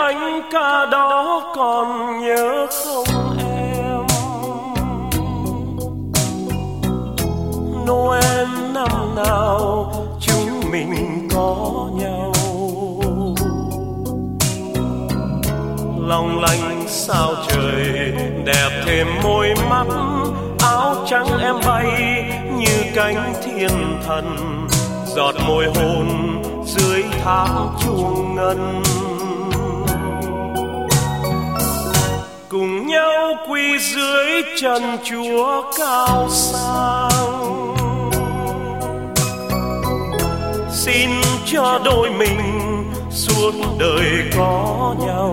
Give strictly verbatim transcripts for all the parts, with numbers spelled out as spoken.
thánh ca đó còn nhớ không em? Noel năm nào chúng mình có nhau, long lanh sao trời đẹp thêm môi mắt, áo trắng em bay như cánh thiên thần, giọt môi hôn dưới tháng chuông ngân. Cùng nhau quỳ dưới chân Chúa cao sang, xin cho đôi mình suốt đời có nhau.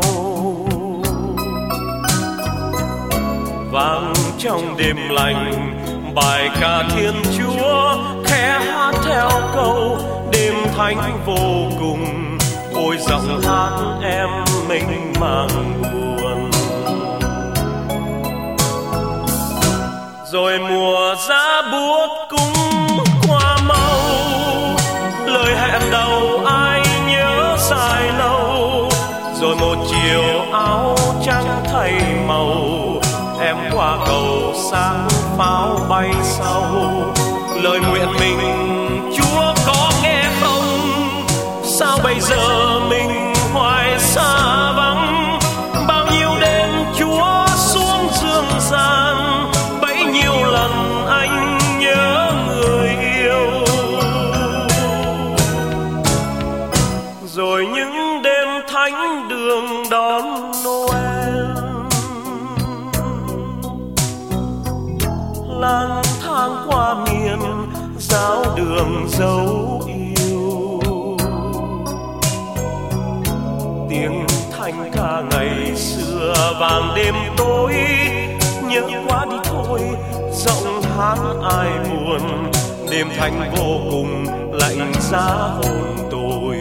Vang trong đêm lành bài ca Thiên Chúa, khẽ hát theo câu đêm thánh vô cùng. Ôi giọng hát em mênh mang buồn. Rồi mùa giá buốt cũng qua mau, lời hẹn đầu ai nhớ dài lâu. Rồi một chiều áo trắng thay màu, em qua cầu sáng pháo bay sau. Lời nguyện mình Chúa có nghe không? Sao bây giờ mình hoài xa vắng? Bao nhiêu đêm Chúa xuống dương gian, bấy nhiêu lần anh nhớ người yêu. Rồi những đêm thánh đường đón Noel, lang thang qua miền giáo đường dấu yêu. Tiếng thanh ca ngày xưa vang đêm tối, nhớ quá đi thôi giọng hát ai buồn. Đêm thanh vô cùng lạnh giá hồn tôi.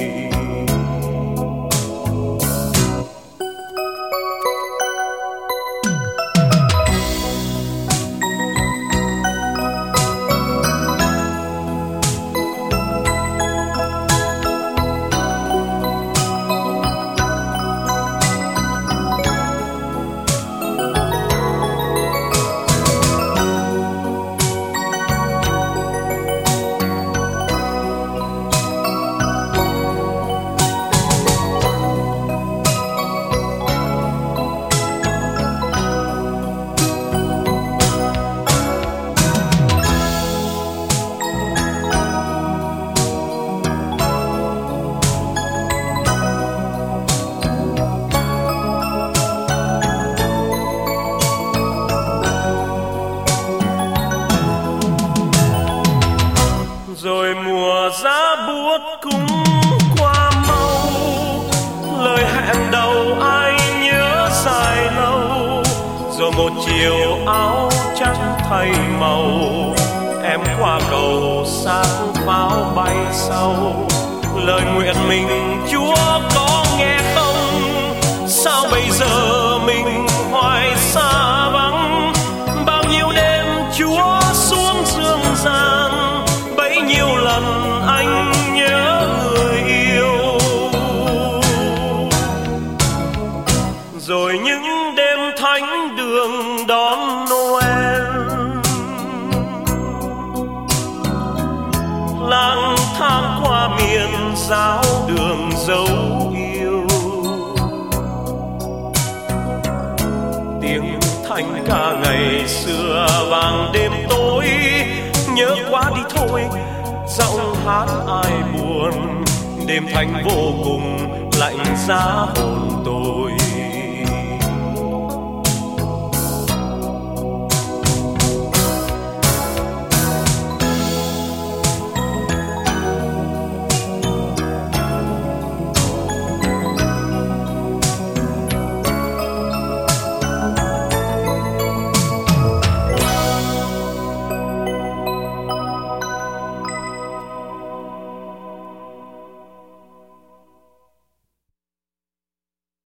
Rồi mùa giá buốt cũng qua mau, lời hẹn đầu ai nhớ dài lâu. Rồi một chiều áo trắng thay màu, em qua cầu sáng pháo bay sau. Lời nguyện mình Chúa có nghe không? Sao bây giờ mình hoài xa vắng? Bao nhiêu đêm Chúa xuống dương gian, bấy nhiêu lần anh nhớ người yêu. Rồi những đêm thánh đường đón Noel, lang thang qua miền giáo đường dấu yêu. Tiếng thanh ca ngày xưa vang đêm tối, nhớ quá đi thôi giọng hát ai buồn. Đêm thanh vô cùng lạnh giá hồn tôi.